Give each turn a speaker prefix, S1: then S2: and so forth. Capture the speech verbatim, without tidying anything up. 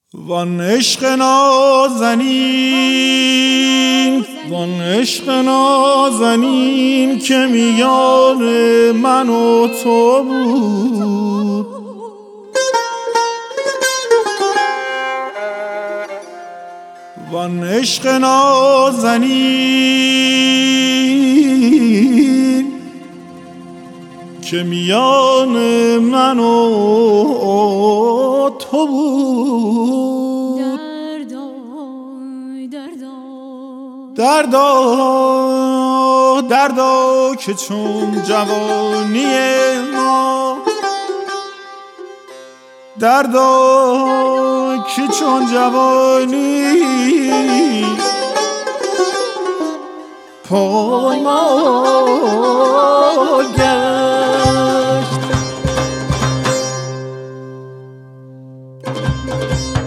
S1: وان عشق نازنین وان عشق نازنین که میان من و تو بود، وان عشق نازنین که میان من و تو بود. دردا دردا که چون جوانی ما، دردا که چون جوانی پایمال گشت.